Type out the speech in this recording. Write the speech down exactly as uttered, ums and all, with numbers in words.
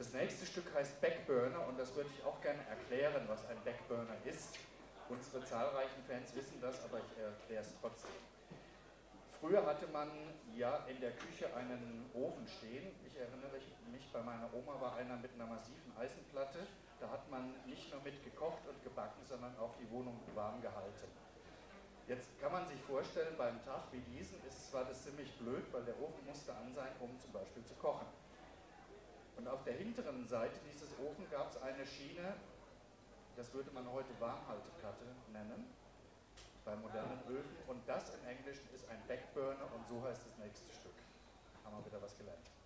Das nächste Stück heißt Backburner und das würde ich auch gerne erklären, was ein Backburner ist. Unsere zahlreichen Fans wissen das, aber ich erkläre es trotzdem. Früher hatte man ja in der Küche einen Ofen stehen. Ich erinnere mich, bei meiner Oma war einer mit einer massiven Eisenplatte. Da hat man nicht nur mit gekocht und gebacken, sondern auch die Wohnung warm gehalten. Jetzt kann man sich vorstellen, beim Tag wie diesen ist zwar das ziemlich blöd, weil der Ofen musste an sein, um zum Beispiel zu kochen. Und auf der hinteren Seite dieses Ofens gab es eine Schiene, das würde man heute Warmhalteplatte nennen, bei modernen Öfen. Und das im Englischen ist ein Backburner und so heißt das nächste Stück. Haben wir wieder was gelernt.